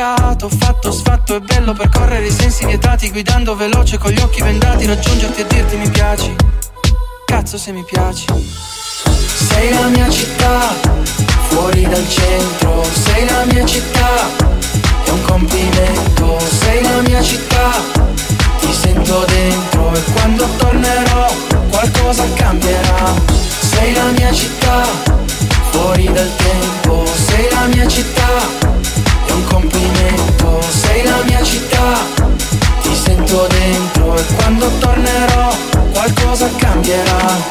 fiato, fatto, sfatto, è bello percorrere i sensi vietati, guidando veloce con gli occhi vendati, raggiungerti e dirti mi piaci, cazzo se mi piaci. Sei la mia città, fuori dal centro, sei la mia città, è un complimento, sei la mia città, ti sento dentro e quando tornerò qualcosa cambierà. Sei la mia città, fuori dal tempo, sei la mia città, è un complimento, sei la mia città, ti sento dentro e quando tornerò qualcosa cambierà.